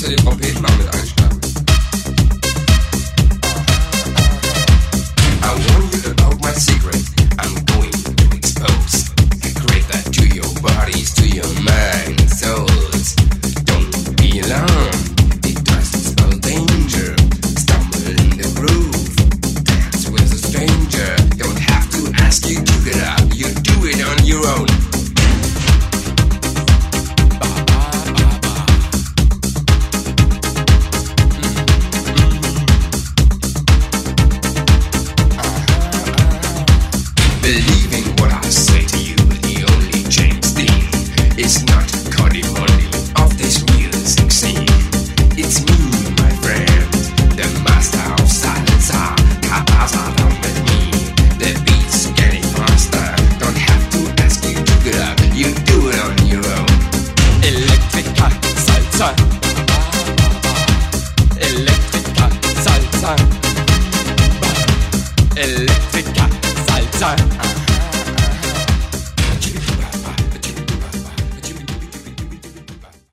Kannst du die Trompeten mal mit einschlagen? I warn you about my secret. I'm going to expose. Create that to your bodies, to your mind and souls. Don't be alarmed. It doesn't spell danger. Stumble in the groove. Dance with a stranger. Don't have to ask you to get up. You do it on your own. Believing what I say to you, the only James Dean. It's not Cody Money of this music scene. It's me, my friend, the master of salsa. Cabasa down with me. The beat's getting faster. Don't have to ask you to get up. You do it on your own. Electrica Salsa. Electrica Salsa. Electrica Salsa.